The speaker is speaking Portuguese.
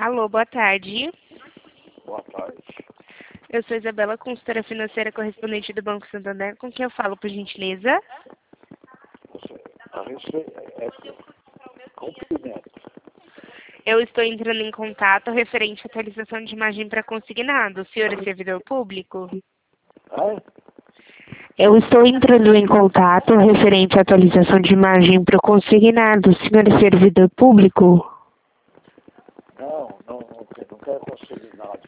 Alô, boa tarde. Boa tarde. Eu sou Isabela, consultora financeira correspondente do Banco Santander. Com quem eu falo, por gentileza? A receita é cumprimento. Eu estou entrando em contato referente à atualização de imagem para consignado. O senhor é servidor público? Eu estou entrando em contato referente à atualização de imagem para consignado. O senhor é servidor público? Não quero conseguir nada.